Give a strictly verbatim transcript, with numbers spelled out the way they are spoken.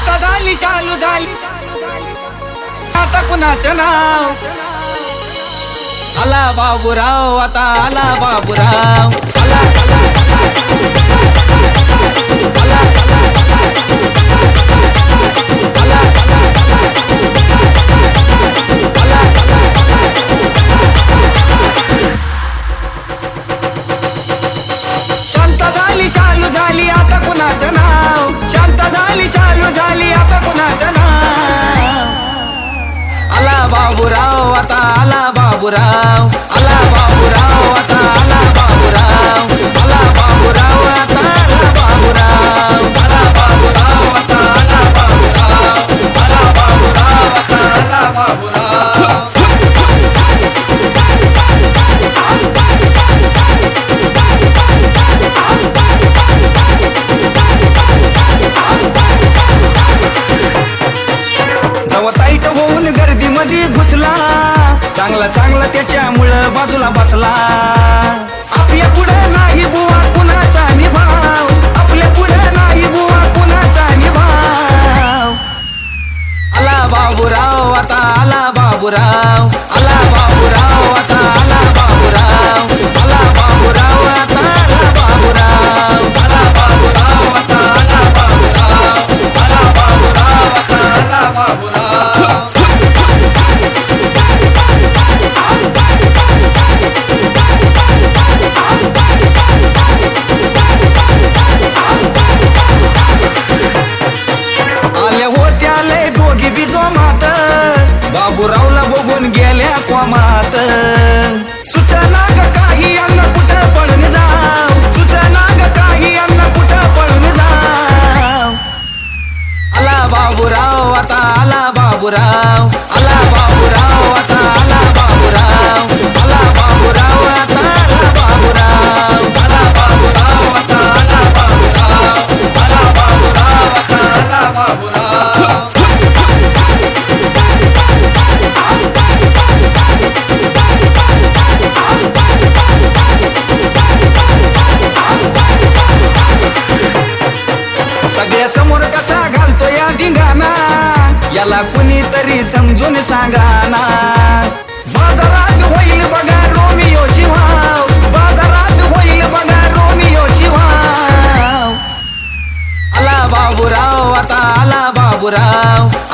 शांत झाली शालू झाली आता कुणाचं नाव आला बाबूराव आता आला बाबूराव आला आला शांत झाली शालू झाली आता कुणाचं नाव शांत झाली शालू झाली आता कुणाचं नाव आला बाबूराव आता आला बाबूराव आला बाबूराव आता आला बाबूराव आला बाबूराव आता आला बाबूराव आला बाबूराव आता आला बाबूराव आला बाबूराव आता आला बाबूराव ताईट होऊन गर्दीमध्ये घुसला चांगला चांगला त्याच्यामुळं बाजूला बसला आपल्या पुढे नाही बुवा कुणाचा निभाव आपल्या पुढे नाही बुवा कुणाचा निभाव आला बाबूराव आता आला बाबूराव आला बाबूराव आता आला बाबूराव आला बाबूराव आता आला बाबूराव आला बाबूराव आता आला बाबूराव आला बाबूराव आता आला बाबूराव बाबूरावला बघून गेल्या क्वामात सुचना ग काही अन्न कुठं पळून जाव सुचना ग काही अन्न कुठं पळून जाव आला बाबूराव आता आला बाबूराव आला बाबूराव आता आला बाबूराव आला बाबूराव आता आला बाबूराव आला बाबूराव आता आला बाबूराव आला बाबूराव आता आला बाबूराव सगळ्या समोर कसा घालतो या धिंगाणा याला कुणीतरी समजून सांगाना बाजारात होईल बघा रोमियोची वाव बाजारात होईल बघा रोमियोची वाव आला बाबूराव आता आला बाबूराव